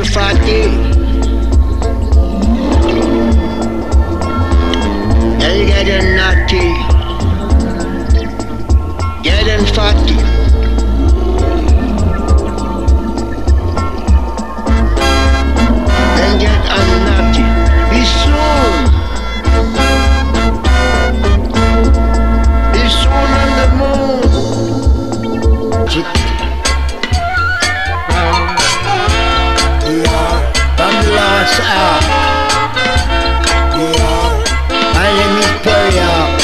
40. They'll get a naughty. Get in 40. Then get a naughty. Be soon. Be soon on the moon. From the last hour. My name is Perry Hawk,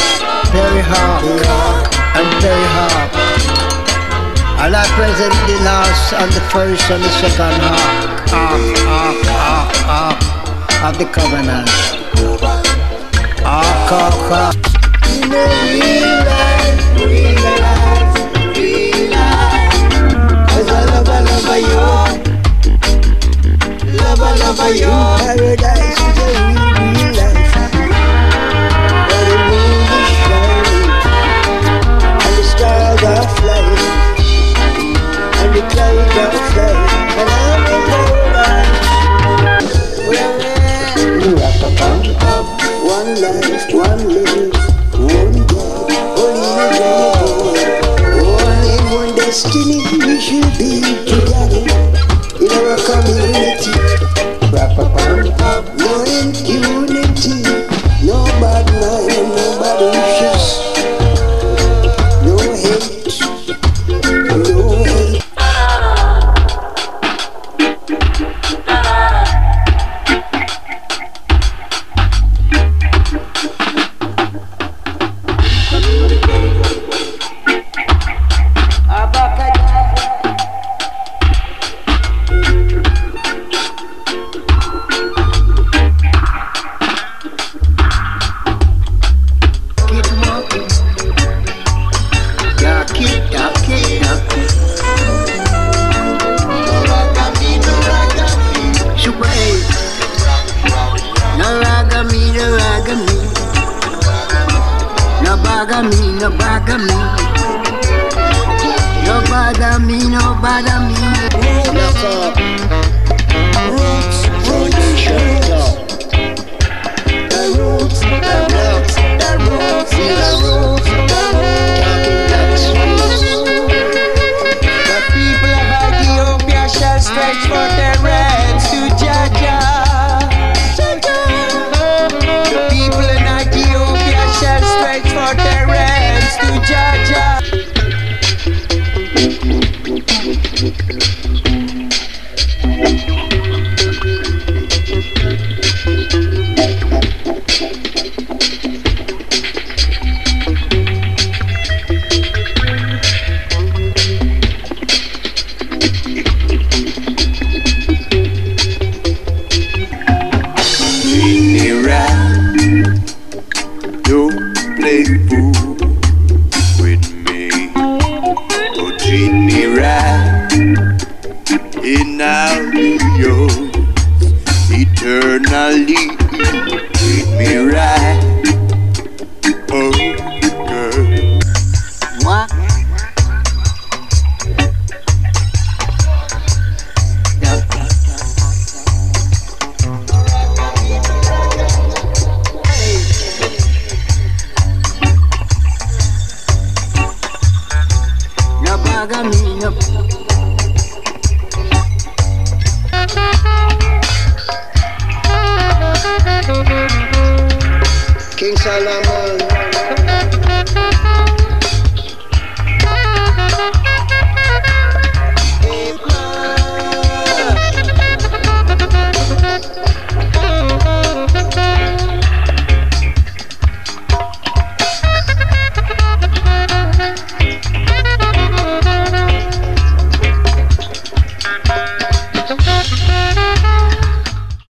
and Perry Hawk. And I present the last and the first and the second Hawk of the covenant. Hawk. In a real life. 'Cause I love you. Love you. Paradise is a real life. Where the moon is shining, and the stars are flying, and the clouds are flying, and I'm in paradise. One life, one live, one God, only one in one destiny. We should be together in our community. No impunity, no bad mind, no bad wishes, no hate, no hate. No bother me. Look up. Roots, foundation, the roots, the roots, the roots, the roots, the people of Ethiopia shall stretch for their hands to Jaja. The people in Ethiopia shall stretch for their hands to Jaja. Eternally, treat me right. Oh, girl. What? No bother me, no. King Solomon.